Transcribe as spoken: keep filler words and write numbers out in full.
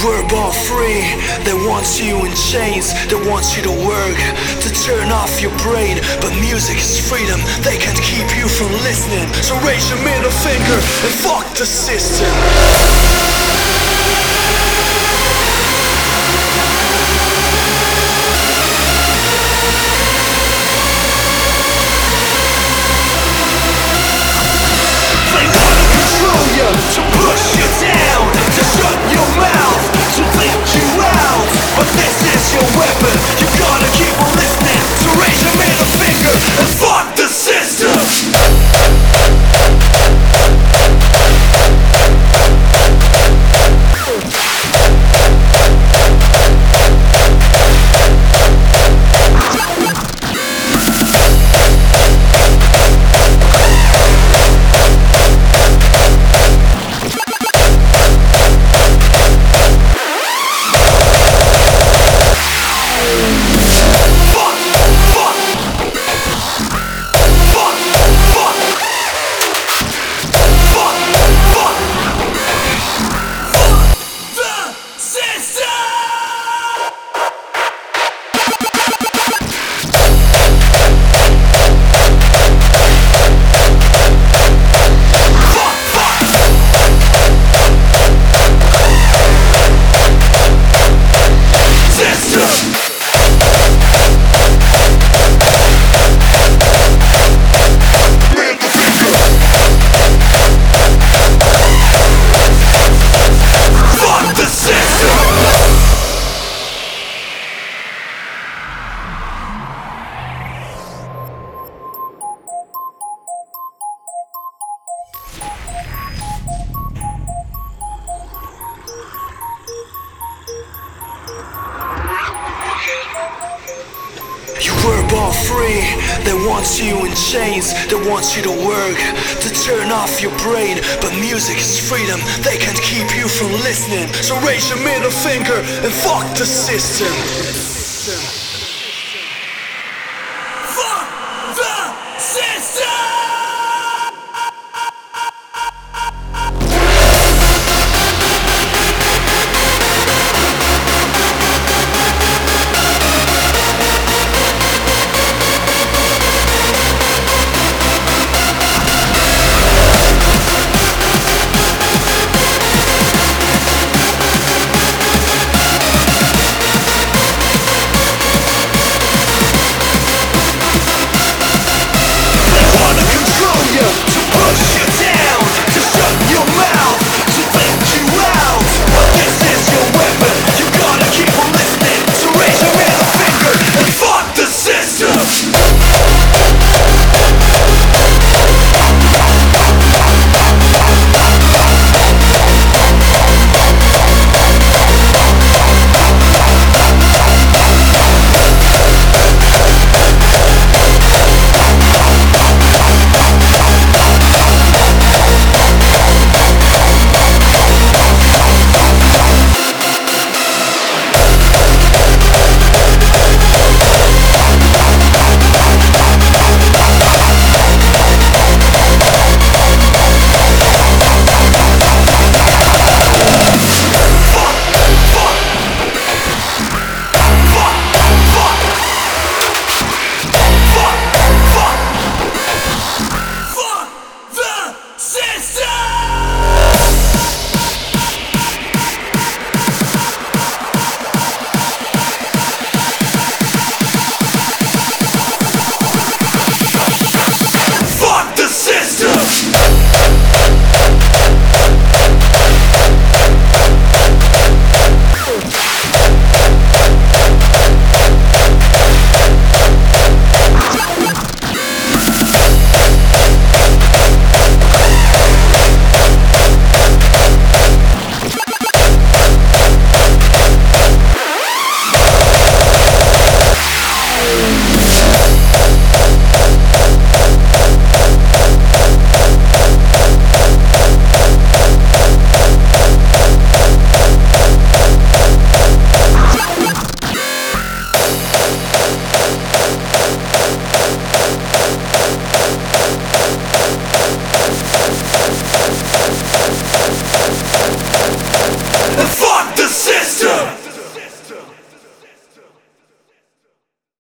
were born free, they want you in chains. They want you to work, to turn off your brain. But music is freedom, they can't keep you from listening. So raise your middle finger and fuck the system. To push you down, to shut your mouth, to bleed you out. But this is your weapon, you gotta keep on listening. So raise your middle finger and fuck the system. You were born free, they want you in chains. They want you to work, to turn off your brain. But music is freedom, they can't keep you from listening. So raise your middle finger and fuck the system.